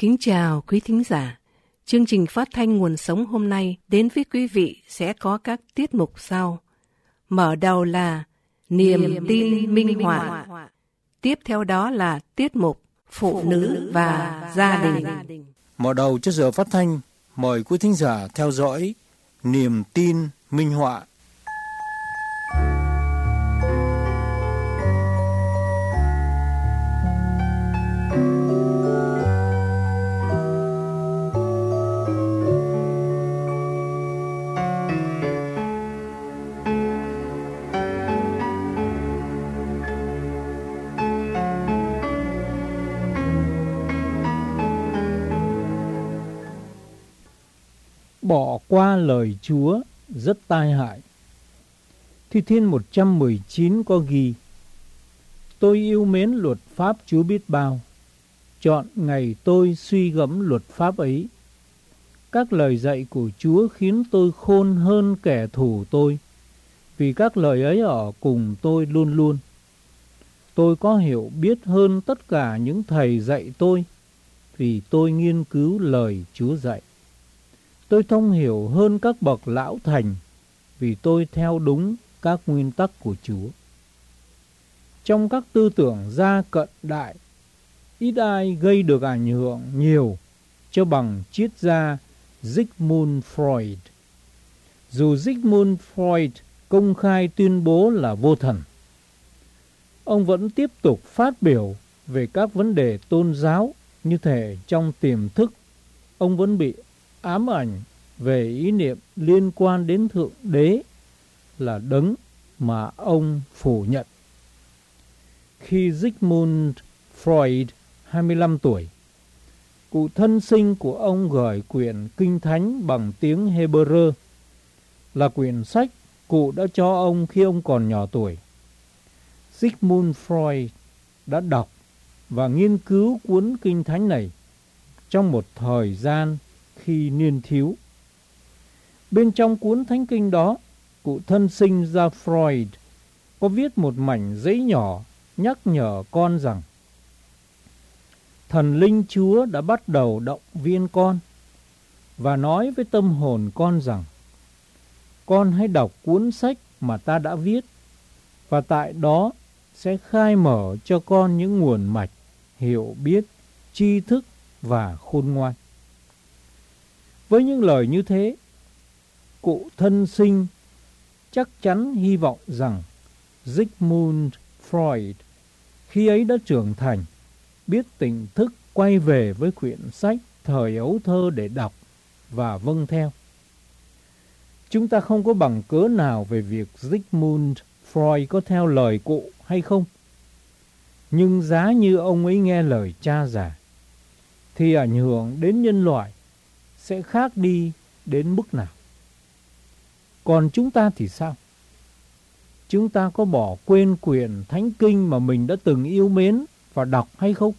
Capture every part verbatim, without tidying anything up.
Kính chào quý thính giả. Chương trình phát thanh Nguồn Sống hôm nay đến với quý vị sẽ có các tiết mục sau. Mở đầu là Niềm, Niềm tin, tin minh họa. Tiếp theo đó là tiết mục Phụ nữ và, và gia đình. Mở đầu cho giờ phát thanh, mời quý thính giả theo dõi Niềm tin minh họa. Bỏ qua lời Chúa rất tai hại. Thi Thiên một trăm mười chín có ghi: Tôi yêu mến luật pháp Chúa biết bao, chọn ngày tôi suy gẫm luật pháp ấy. Các lời dạy của Chúa khiến tôi khôn hơn kẻ thù tôi, vì các lời ấy ở cùng tôi luôn luôn. Tôi có hiểu biết hơn tất cả những thầy dạy tôi, vì tôi nghiên cứu lời Chúa dạy. Tôi thông hiểu hơn các bậc lão thành, vì tôi theo đúng các nguyên tắc của Chúa. Trong các tư tưởng gia cận đại, ít ai gây được ảnh hưởng nhiều cho bằng triết gia Sigmund Freud. Dù Sigmund Freud công khai tuyên bố là vô thần, ông vẫn tiếp tục phát biểu về các vấn đề tôn giáo, như thể trong tiềm thức ông vẫn bị ám ảnh về ý niệm liên quan đến Thượng Đế là đấng mà ông phủ nhận. Khi Sigmund Freud hai mươi lăm tuổi, cụ thân sinh của ông gửi quyển Kinh Thánh bằng tiếng Hebrew, là quyển sách cụ đã cho ông khi ông còn nhỏ tuổi. Sigmund Freud đã đọc và nghiên cứu cuốn Kinh Thánh này trong một thời gian khi niên thiếu. Bên trong cuốn Thánh Kinh đó, cụ thân sinh ra Freud có viết một mảnh giấy nhỏ nhắc nhở con rằng Thần Linh Chúa đã bắt đầu động viên con và nói với tâm hồn con rằng: con hãy đọc cuốn sách mà ta đã viết, và tại đó sẽ khai mở cho con những nguồn mạch hiểu biết, tri thức và khôn ngoan. Với những lời như thế, cụ thân sinh chắc chắn hy vọng rằng Sigmund Freud khi ấy đã trưởng thành, biết tỉnh thức quay về với quyển sách thời ấu thơ để đọc và vâng theo. Chúng ta không có bằng cớ nào về việc Sigmund Freud có theo lời cụ hay không. Nhưng giá như ông ấy nghe lời cha già, thì ảnh hưởng đến nhân loại sẽ khác đi đến mức nào. Còn chúng ta thì sao? Chúng ta có bỏ quên quyển Thánh Kinh mà mình đã từng yêu mến và đọc hay không?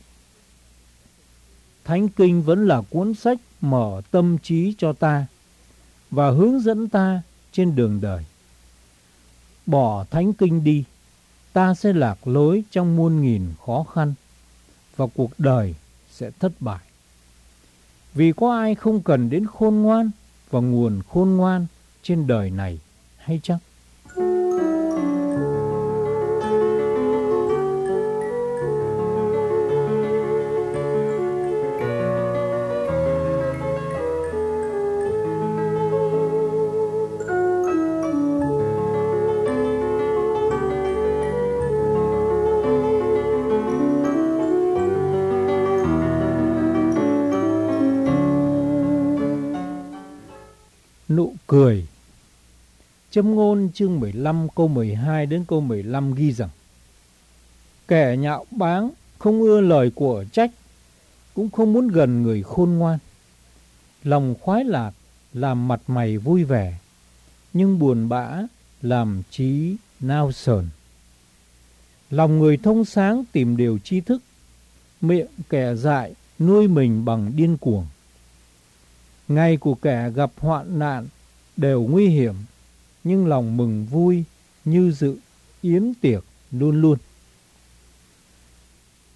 Thánh Kinh vẫn là cuốn sách mở tâm trí cho ta và hướng dẫn ta trên đường đời. Bỏ Thánh Kinh đi, ta sẽ lạc lối trong muôn nghìn khó khăn và cuộc đời sẽ thất bại. Vì có ai không cần đến khôn ngoan và nguồn khôn ngoan trên đời này hay chăng? Nụ cười. Châm ngôn chương mười lăm câu mười hai đến câu mười lăm ghi rằng: Kẻ nhạo báng không ưa lời của trách, cũng không muốn gần người khôn ngoan. Lòng khoái lạc làm mặt mày vui vẻ, nhưng buồn bã làm trí nao sờn. Lòng người thông sáng tìm điều tri thức, miệng kẻ dại nuôi mình bằng điên cuồng. Ngày của kẻ gặp hoạn nạn đều nguy hiểm, nhưng lòng mừng vui như dự yến tiệc luôn luôn.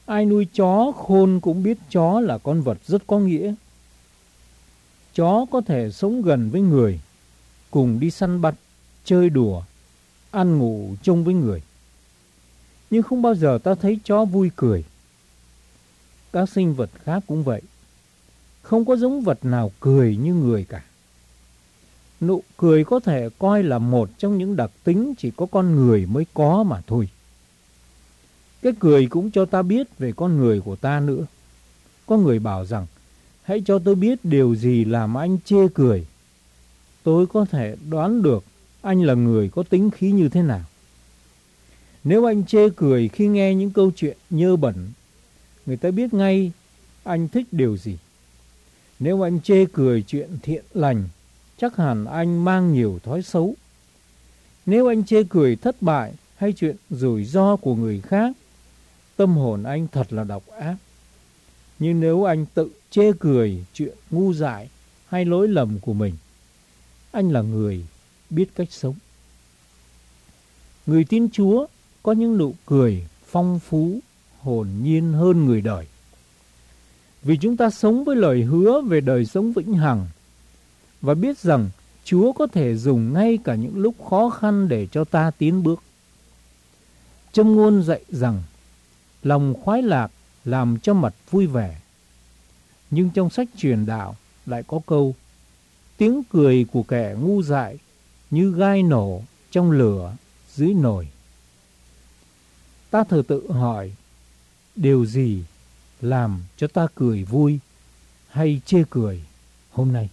Ai nuôi chó khôn cũng biết chó là con vật rất có nghĩa. Chó có thể sống gần với người, cùng đi săn bắt, chơi đùa, ăn ngủ chung với người. Nhưng không bao giờ ta thấy chó vui cười. Các sinh vật khác cũng vậy. Không có giống vật nào cười như người cả. Nụ cười có thể coi là một trong những đặc tính chỉ có con người mới có mà thôi. Cái cười cũng cho ta biết về con người của ta nữa. Có người bảo rằng, hãy cho tôi biết điều gì làm anh chê cười. Tôi có thể đoán được anh là người có tính khí như thế nào. Nếu anh chê cười khi nghe những câu chuyện nhơ bẩn, người ta biết ngay anh thích điều gì. Nếu anh chê cười chuyện thiện lành, chắc hẳn anh mang nhiều thói xấu. Nếu anh chê cười thất bại hay chuyện rủi ro của người khác, tâm hồn anh thật là độc ác. Nhưng nếu anh tự chê cười chuyện ngu dại hay lỗi lầm của mình, anh là người biết cách sống. Người tin Chúa có những nụ cười phong phú, hồn nhiên hơn người đời. Vì chúng ta sống với lời hứa về đời sống vĩnh hằng và biết rằng Chúa có thể dùng ngay cả những lúc khó khăn để cho ta tiến bước. Châm ngôn dạy rằng lòng khoái lạc làm cho mặt vui vẻ. Nhưng trong sách truyền đạo lại có câu, tiếng cười của kẻ ngu dại như gai nổ trong lửa dưới nồi. Ta thử tự hỏi, điều gì làm cho ta cười vui hay chê cười hôm nay?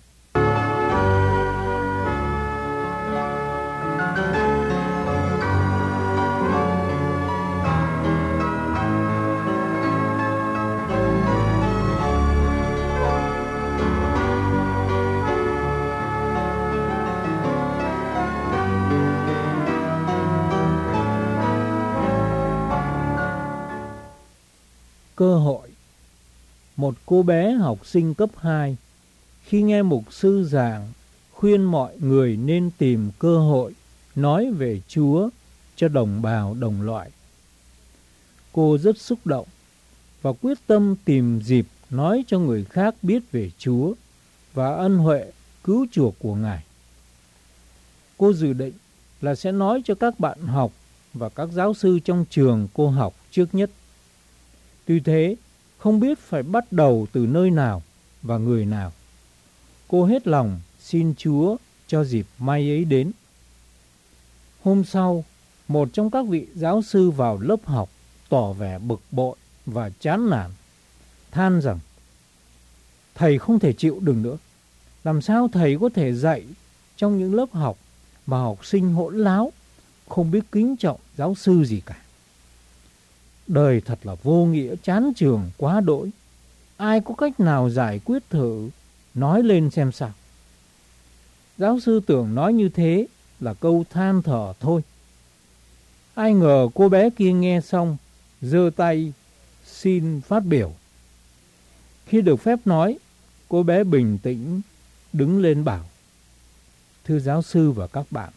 Cơ hội. Một cô bé học sinh cấp hai khi nghe mục sư giảng khuyên mọi người nên tìm cơ hội nói về Chúa cho đồng bào đồng loại. Cô rất xúc động và quyết tâm tìm dịp nói cho người khác biết về Chúa và ân huệ cứu chuộc của Ngài. Cô dự định là sẽ nói cho các bạn học và các giáo sư trong trường cô học trước nhất. Tuy thế, không biết phải bắt đầu từ nơi nào và người nào. Cô hết lòng xin Chúa cho dịp may ấy đến. Hôm sau, một trong các vị giáo sư vào lớp học tỏ vẻ bực bội và chán nản, than rằng thầy không thể chịu đựng nữa. Làm sao thầy có thể dạy trong những lớp học mà học sinh hỗn láo, không biết kính trọng giáo sư gì cả. Đời thật là vô nghĩa, chán chường quá đỗi. Ai có cách nào giải quyết thử, nói lên xem sao. Giáo sư tưởng nói như thế là câu than thở thôi. Ai ngờ cô bé kia nghe xong, giơ tay xin phát biểu. Khi được phép nói, cô bé bình tĩnh đứng lên bảo: Thưa giáo sư và các bạn,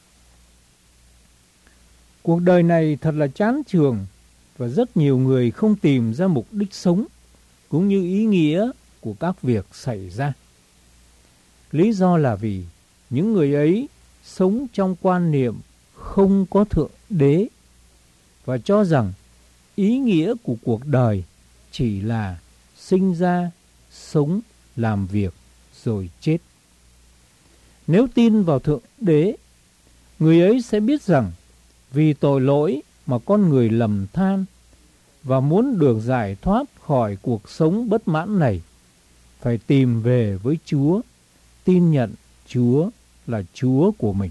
cuộc đời này thật là chán chường và rất nhiều người không tìm ra mục đích sống cũng như ý nghĩa của các việc xảy ra. Lý do là vì những người ấy sống trong quan niệm không có Thượng Đế và cho rằng ý nghĩa của cuộc đời chỉ là sinh ra, sống, làm việc rồi chết. Nếu tin vào Thượng Đế, người ấy sẽ biết rằng vì tội lỗi mà con người lầm than và muốn được giải thoát khỏi cuộc sống bất mãn này, phải tìm về với Chúa, tin nhận Chúa là Chúa của mình.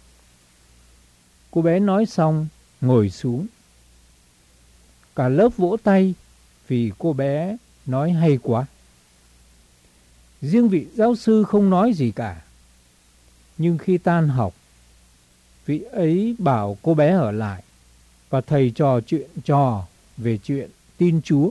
Cô bé nói xong, ngồi xuống. Cả lớp vỗ tay vì cô bé nói hay quá. Riêng vị giáo sư không nói gì cả. Nhưng khi tan học, vị ấy bảo cô bé ở lại và thầy trò chuyện trò về chuyện tin Chúa.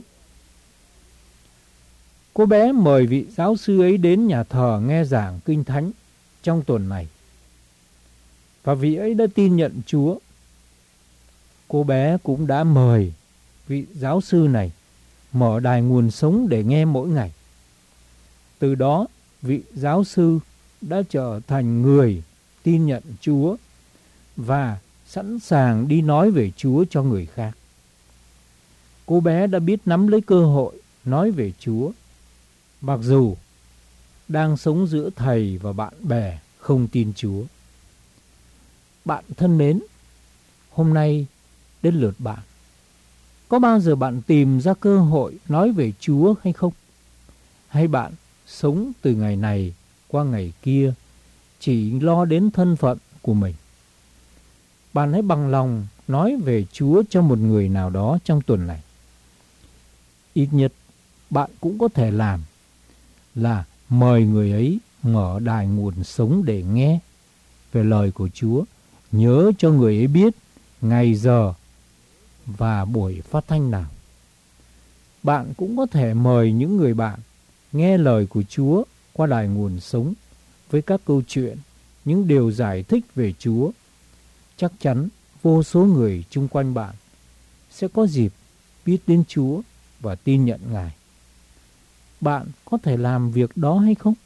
Cô bé mời vị giáo sư ấy đến nhà thờ nghe giảng Kinh Thánh trong tuần này. Và vị ấy đã tin nhận Chúa. Cô bé cũng đã mời vị giáo sư này mở đài nguồn sống để nghe mỗi ngày. Từ đó, vị giáo sư đã trở thành người tin nhận Chúa và sẵn sàng đi nói về Chúa cho người khác. Cô bé đã biết nắm lấy cơ hội nói về Chúa, mặc dù đang sống giữa thầy và bạn bè không tin Chúa. Bạn thân mến, hôm nay đến lượt bạn. Có bao giờ bạn tìm ra cơ hội nói về Chúa hay không? Hay bạn sống từ ngày này qua ngày kia, chỉ lo đến thân phận của mình? Bạn hãy bằng lòng nói về Chúa cho một người nào đó trong tuần này. Ít nhất bạn cũng có thể làm là mời người ấy mở đài nguồn sống để nghe về lời của Chúa. Nhớ cho người ấy biết ngày giờ và buổi phát thanh nào. Bạn cũng có thể mời những người bạn nghe lời của Chúa qua đài nguồn sống với các câu chuyện, những điều giải thích về Chúa. Chắc chắn vô số người chung quanh bạn sẽ có dịp biết đến Chúa và tin nhận Ngài. Bạn có thể làm việc đó hay không?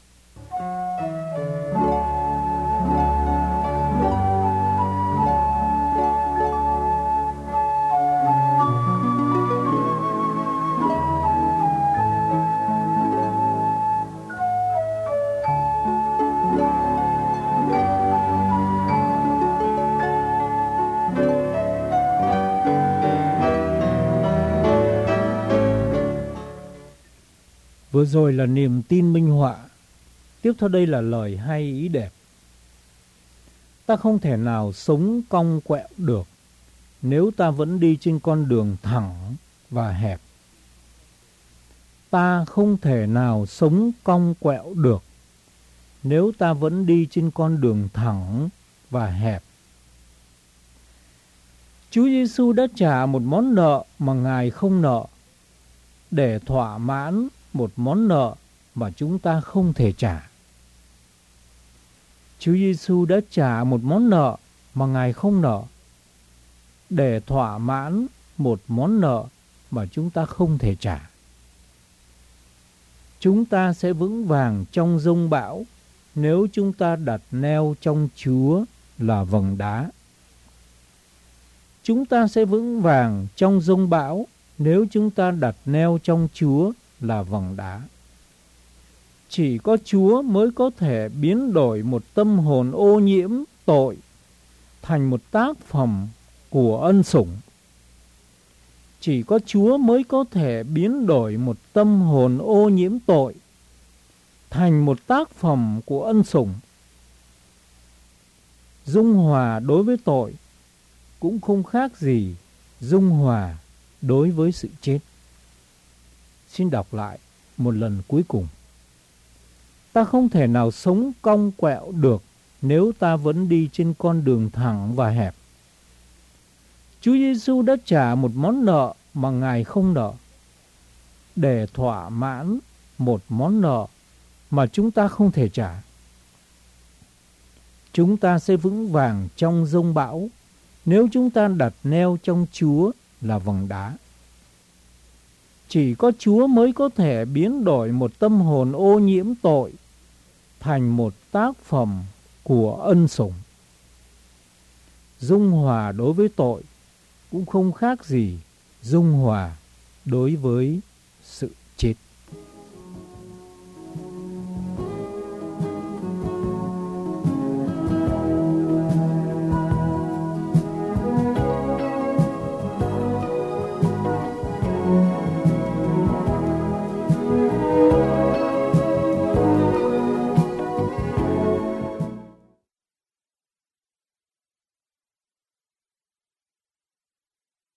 Vừa rồi là niềm tin minh họa. Tiếp theo đây là lời hay ý đẹp. Ta không thể nào sống cong quẹo được nếu ta vẫn đi trên con đường thẳng và hẹp. Ta không thể nào sống cong quẹo được nếu ta vẫn đi trên con đường thẳng và hẹp. Chúa Giêsu đã trả một món nợ mà Ngài không nợ để thỏa mãn một món nợ mà chúng ta không thể trả. Chúa Giêsu đã trả một món nợ mà Ngài không nợ để thỏa mãn một món nợ mà chúng ta không thể trả. Chúng ta sẽ vững vàng trong giông bão nếu chúng ta đặt neo trong Chúa là vầng đá. Chúng ta sẽ vững vàng trong giông bão nếu chúng ta đặt neo trong Chúa là vầng đá. Chỉ có Chúa mới có thể biến đổi một tâm hồn ô nhiễm tội thành một tác phẩm của ân sủng. Chỉ có Chúa mới có thể biến đổi một tâm hồn ô nhiễm tội thành một tác phẩm của ân sủng. Dung hòa đối với tội cũng không khác gì dung hòa đối với sự chết. Xin đọc lại một lần cuối cùng. Ta không thể nào sống cong quẹo được nếu ta vẫn đi trên con đường thẳng và hẹp. Chúa Giêsu đã trả một món nợ mà Ngài không nợ để thỏa mãn một món nợ mà chúng ta không thể trả. Chúng ta sẽ vững vàng trong giông bão nếu chúng ta đặt neo trong Chúa là vầng đá. Chỉ có Chúa mới có thể biến đổi một tâm hồn ô nhiễm tội thành một tác phẩm của ân sủng. Dung hòa đối với tội cũng không khác gì dung hòa đối với sự chết.